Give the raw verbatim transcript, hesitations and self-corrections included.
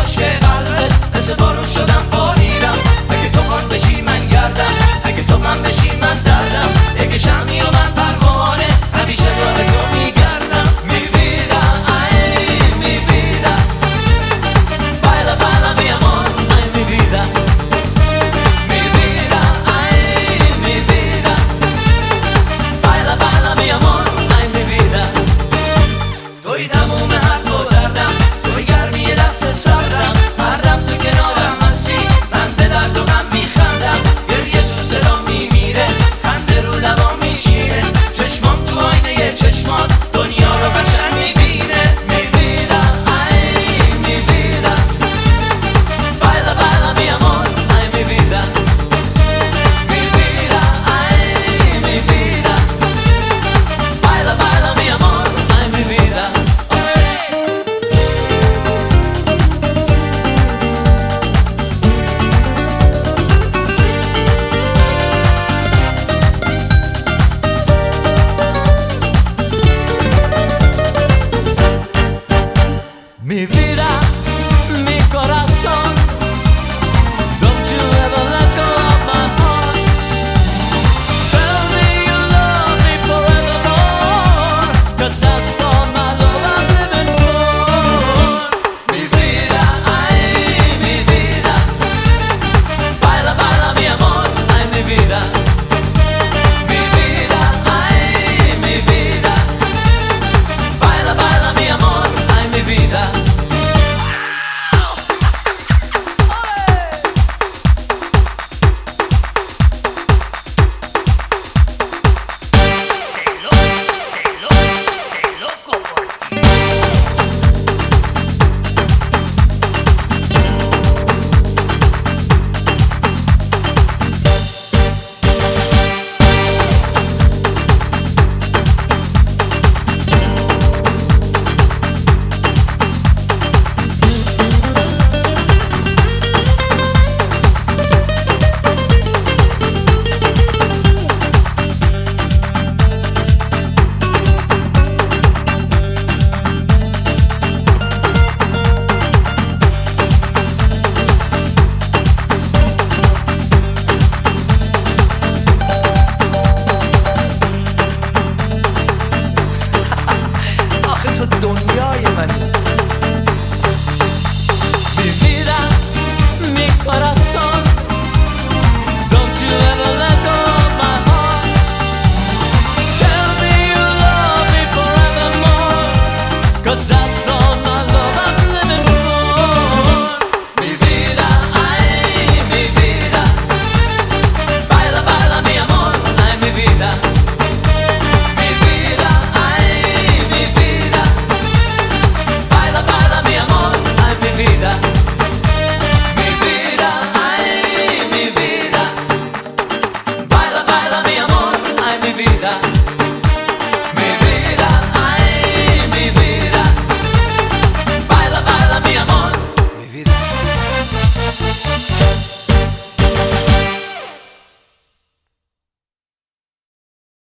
کاش که قلبت مثل بارون شدم باریدم. اگه تو خاک بشی من گردم، اگه تو من بشی من دردم. اگه شمی و من پروانه همیشه دور تو میگردم. می vida, ay mi vida, baila baila mi amor, ay mi vida. Mi vida, ay mi vida, baila baila mi amor, ay mi vida. توی تموم حرف و دردم، توی گرمی دست سردم. هر دم تو کنارم هستی من به درد و غم میخندم. گریه تو صدا میمیره، خنده رو لبا میشینه. چشمام تو آینه چشمات دنیا رو قشنگ میبینه. می vida, ay mi vida, baila baila mi amor, ay mi vida. Mi vida, ay mi vida, baila baila mi amor, ay mi vida. Mi vida, mi corazón, don't you ever let go of my heart. Tell me you love me forevermore, 'cause that's all my love I'm living for. Mi vida, ay mi vida, baila baila mi amor, ay mi vida. Mi vida, ay mi vida, baila baila mi amor, ay mi vida. آخه تو دنیای منی. Mi vida, mi corazón, don't you ever let go of my heart. Tell me you love me forevermore, 'cause that's all my love I'm living for. Mi vida, ay mi vida, baila baila mi amor, ay mi vida. Mi vida, ay mi vida, baila baila mi amor, ay mi vida. Mi vida, ay mi vida, baila baila mi amor, ay mi vida. Mi vida, ay mi vida, baila baila mi amor, mi vida.